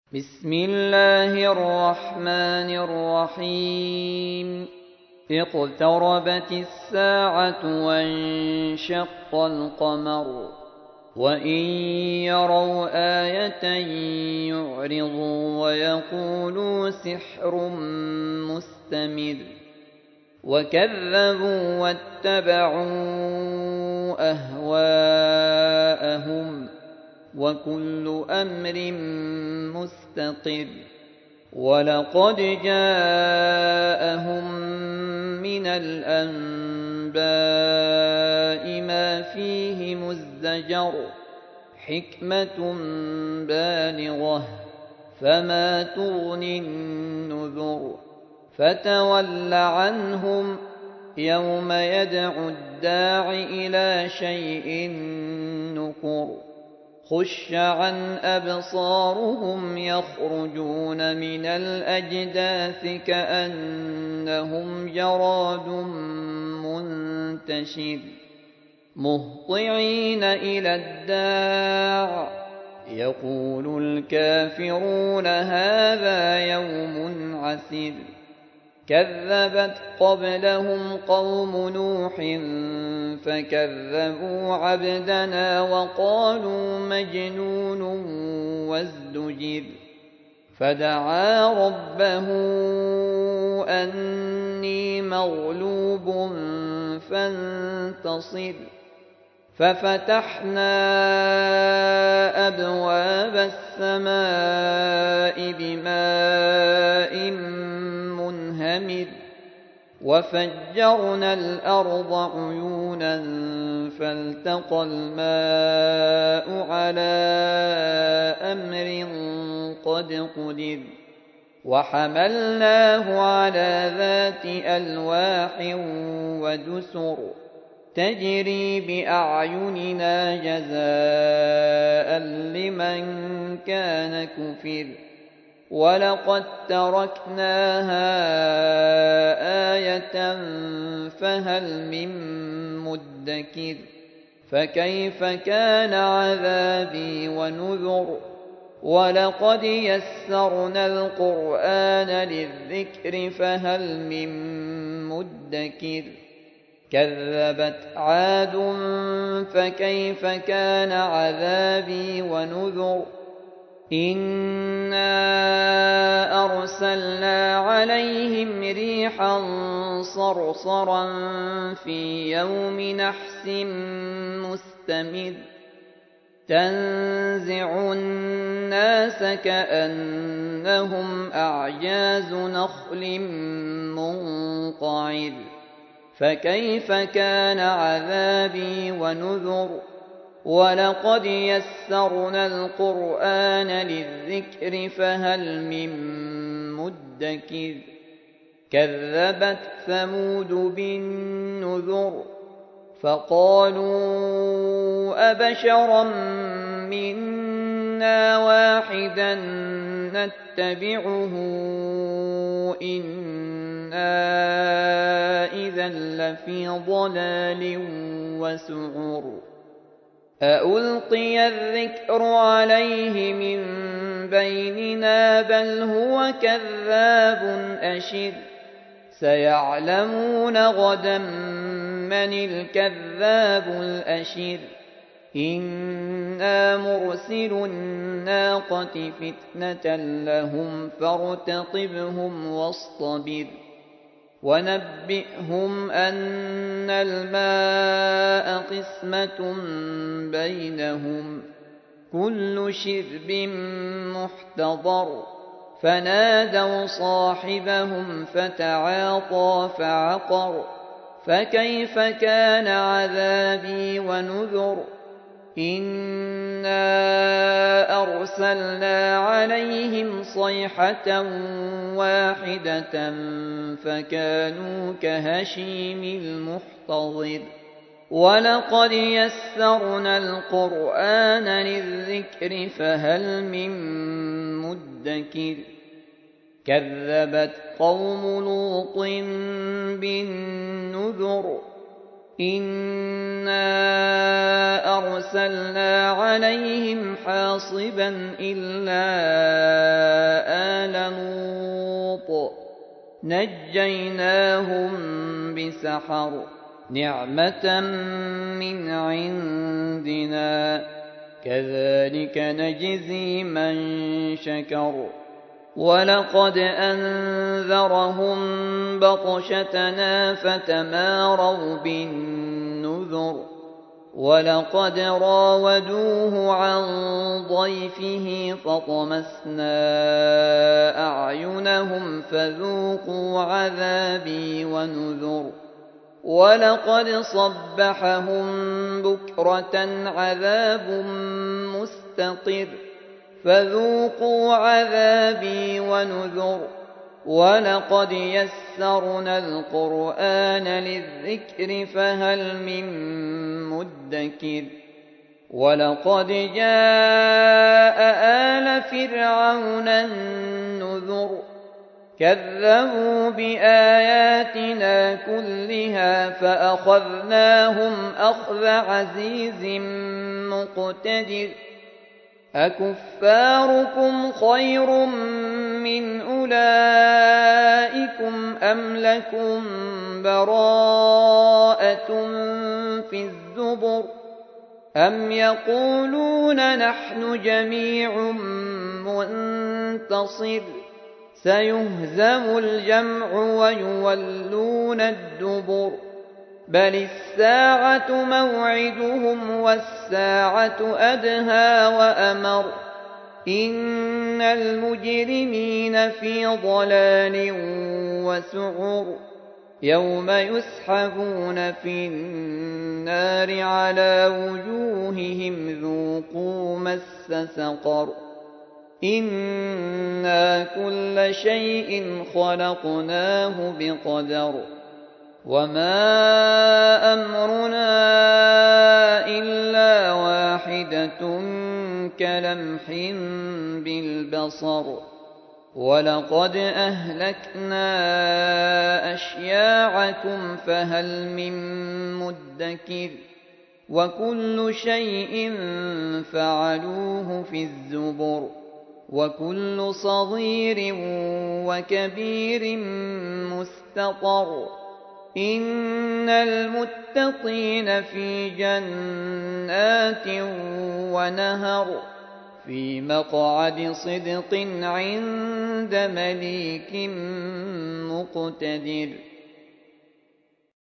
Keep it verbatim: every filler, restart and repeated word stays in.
بسم الله الرحمن الرحيم اقتربت الساعة وانشق القمر وإن يروا آية يعرضوا ويقولوا سحر مستمر وكذبوا واتبعوا أهواءهم وكل أمر مستقر ولقد جاءهم من الأنباء ما فيه مزدجر حكمة بالغة فما تغني النذر فتول عنهم يوم يدعو الداع إلى شيء نكر خش عن أبصارهم يخرجون من الأجداث كأنهم جراد منتشر مهطعين إلى الداع يقول الكافرون هذا يوم عسر كذبت قبلهم قوم نوح فكذبوا عبدنا وقالوا مجنون وازدجر فدعا ربه أني مغلوب فانتصر ففتحنا أبواب السماء بماء منهمر وفجرنا الأرض عيونا فالتقى الماء على أمر قد قدر وحملناه على ذات ألواح ودسر تجري بأعيننا جزاء لمن كان كفر ولقد تركناها آية فهل من مدكر فكيف كان عذابي ونذر ولقد يسرنا القرآن للذكر فهل من مدكر كذبت عاد فكيف كان عذابي ونذر إنا أرسلنا عليهم ريحا صرصرا في يوم نحس مستمر تنزع الناس كأنهم أعجاز نخل منقعر فكيف كان عذابي ونذر ولقد يسرنا القرآن للذكر فهل من مدكر كذبت ثمود بالنذر فقالوا أبشرا منا واحدا نتبعه إنا إذا لفي ضلال وسعر أألقي الذكر عليه من بيننا بل هو كذاب أشر سيعلمون غدا من الكذاب الأشر إنا مرسل الناقة فتنة لهم فارتقبهم واصطبر ونبئهم أن الماء قسمة بينهم كل شرب محتضر فنادوا صاحبهم فتعاطى فعقر فكيف كان عذابي ونذر إنا أرسلنا عليهم صيحة واحدة فكانوا كهشيم المحتضر ولقد يسرنا القرآن للذكر فهل من مدكر كذبت قوم لوط بالنذر إنا أرسلنا عليهم حاصبا إلا نجيناهم بسحر نعمة من عندنا كذلك نجزي من شكر ولقد أنذرهم بطشتنا فتماروا بالنذر ولقد راودوه عن ضيفه فطمسنا أعينهم فذوقوا عذابي ونذر ولقد صبحهم بكرة عذاب مستقر فذوقوا عذابي ونذر ولقد يسرنا القرآن للذكر فهل من مدكر ولقد جاء آل فرعون النذر كذبوا بآياتنا كلها فأخذناهم أخذ عزيز مقتدر أكفاركم خير من أولئكم أم لكم براءة في الزبر أم يقولون نحن جميع منتصر سيهزم الجمع ويولون الدبر بل الساعة موعدهم والساعة أدهى وأمر إن المجرمين في ضلال وسعر يوم يسحبون في النار على وجوههم ذوقوا مس سقر إنا كل شيء خلقناه بقدر وما أمرنا إلا واحدة كلمح بالبصر ولقد أهلكنا أشياعكم فهل من مدكر وكل شيء فعلوه في الزبر وكل صغير وكبير مستطر إن المتقين في جنات ونهر في مقعد صدق عند مليك مقتدر.